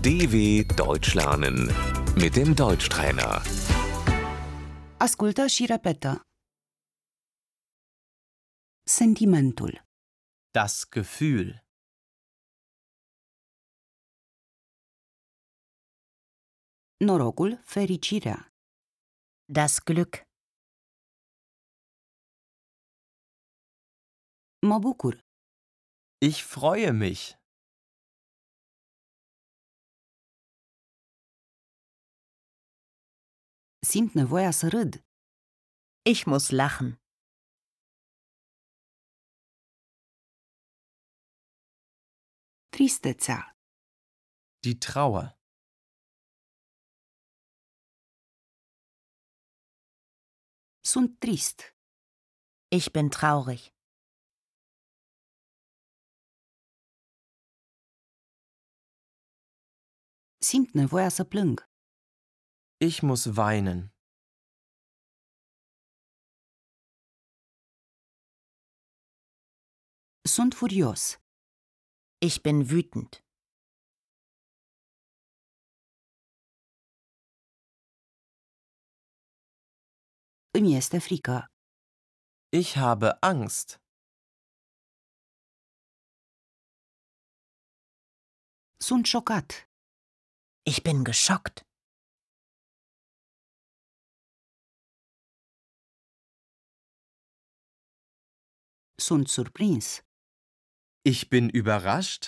DW Deutsch lernen mit dem Deutschtrainer. Ascultă și repetă. Sentimentul, Das Gefühl. norocul, fericirea, Das Glück. mă bucur, Ich freue mich. simt nevoia să râd, Ich muss lachen. tristețea, Die Trauer. sunt trist, Ich bin traurig. simt nevoia să plâng, Ich muss weinen. sunt furios, Ich bin wütend. îmi este frică, Ich habe Angst. sunt șocat, Ich bin geschockt. sunt surprins, Ich bin überrascht.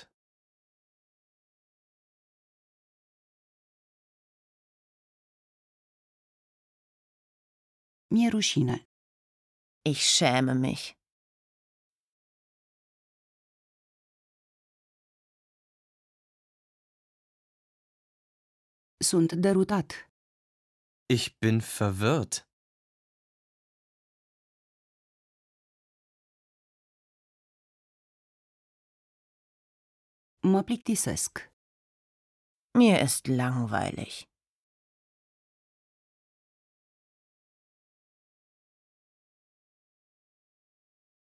mi-e rușine, Ich schäme mich. sunt derutat, Ich bin verwirrt. mă plictisesc, Mir ist langweilig.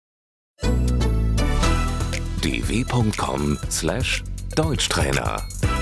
dw.com/Deutschtrainer